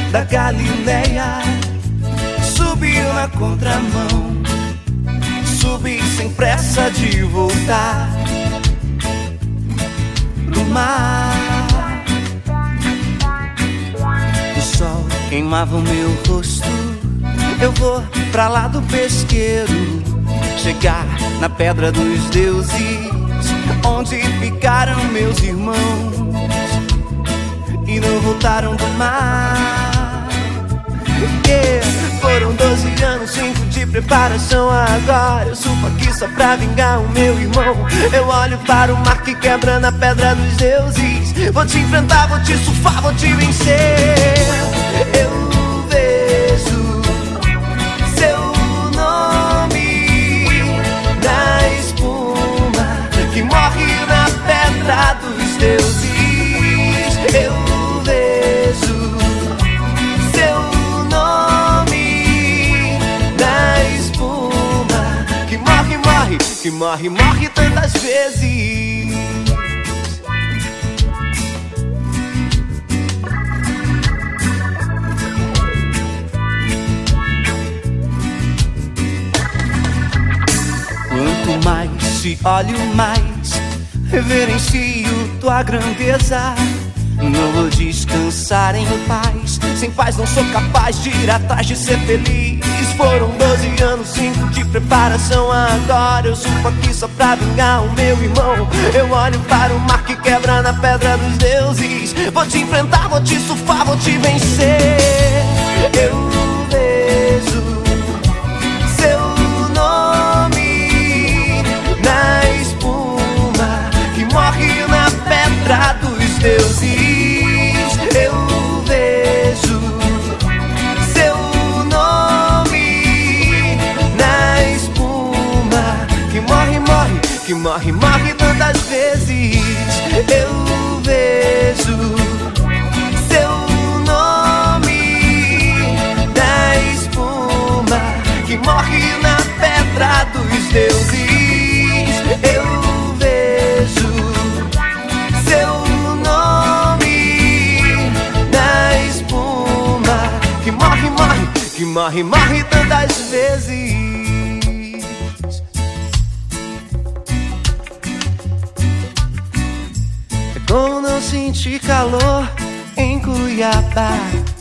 da Galileia, subiu na contramão, subi sem pressa de voltar pro mar. O sol queimava o meu rosto, eu vou pra lá do pesqueiro, chegar na pedra dos deuses, onde ficaram meus irmãos e não voltaram do mar. Foram 12 anos, 5 de preparação. Agora eu subo aqui só pra vingar o meu irmão. Eu olho para o mar que quebra na pedra dos deuses. Vou te enfrentar, vou te surfar, vou te vencer. Eu vejo seu nome na espuma que morre na pedra dos deuses. Eu vejo seu nome na espuma que morre, morre, que morre, morre tantas vezes. Quanto mais te olho, mais reverencio tua grandeza. Não vou descansar em paz, sem paz não sou capaz de ir atrás de ser feliz. Foram 12 anos, 5 de preparação. Agora eu subo aqui só pra vingar o meu irmão. Eu olho para o mar que quebra na pedra dos deuses. Vou te enfrentar, vou te surfar, vou te vencer. Eu vejo seu nome na espuma que morre na pedra dos deuses. Eu vejo seu nome na espuma que morre, morre, que morre, morre tantas vezes. Eu vejo seu nome na espuma que morre na pedra dos deuses. Eu vejo seu nome na espuma que morre, morre, que morre, morre tantas vezes. É como não sentir calor em Cuiabá.